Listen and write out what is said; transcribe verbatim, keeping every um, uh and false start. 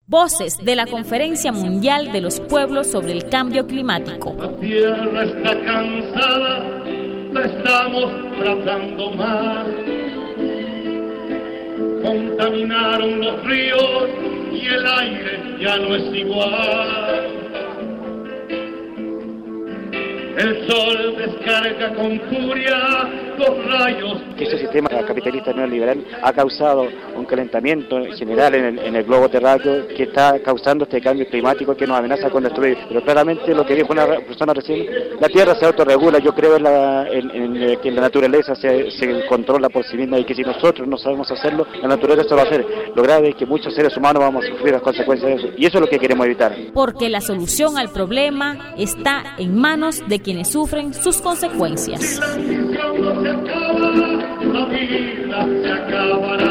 Voces de la Conferencia Mundial de los Pueblos sobre el Cambio Climático. La tierra está cansada, la estamos tratando mal. Contaminaron los ríos y el aire ya no es igual. El sol descarga con furia los rayos. Este sistema capitalista neoliberal ha causado un calentamiento general en el, en el globo terráqueo que está causando este cambio climático que nos amenaza con destruir. Pero claramente lo que dijo una persona recién, la Tierra se autorregula. Yo creo en, la, en, en que la naturaleza se, se controla por sí misma y que si nosotros no sabemos hacerlo, la naturaleza lo va a hacer. Lo grave es que muchos seres humanos vamos a sufrir las consecuencias de eso. Y eso es lo que queremos evitar. Porque la solución al problema está en manos de quienes sufren sus consecuencias. Si la ambición no se acaba, la vida se acabará.